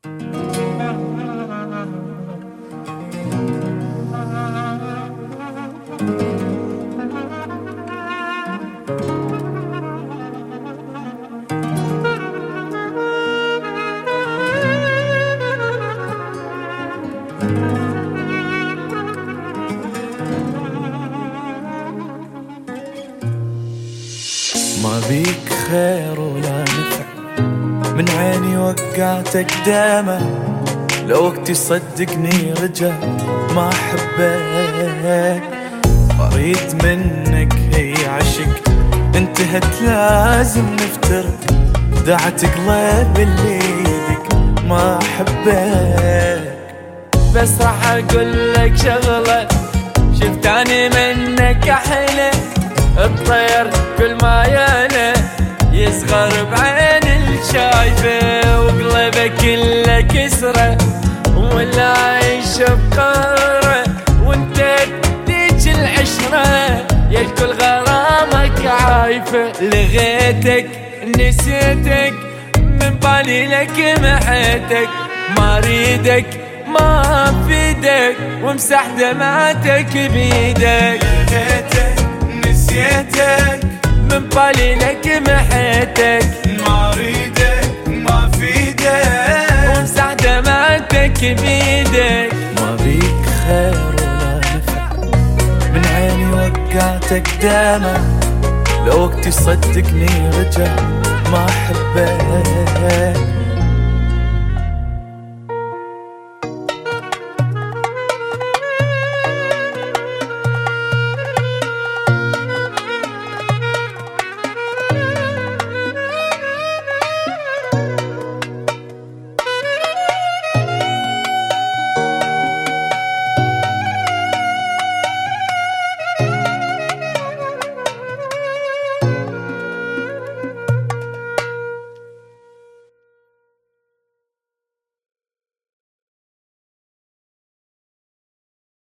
ما بيك خير ولا نفع، من عيني وقعتك داما، لو وقتي صدقني رجع ما أحبك. أريد منك هي عشق انتهت لازم نفترق، دعت قلب اللي يدك ما أحبك. بس راح أقول لك شغلة، شفتاني منك أحلى، الطير كل ما يانا يصغر بعين الشايفة، وقلبك كله كسرة ولا عايش بقارة، وانت ديك العشرة يا الكل غرامك عايفة. لغيتك نسيتك من بالي لك محيتك، ما ريدك ما فيدك ومسح دمعتك بيدك. لغيتك نسيتك من بالي لك محيتك، ما ريدك ما فيدك ومسح دمعتك بيدك. ما بيك خير ولا نفع، من عيني وقعتك داما، لو وقتي صدقني رجع ما أحبك.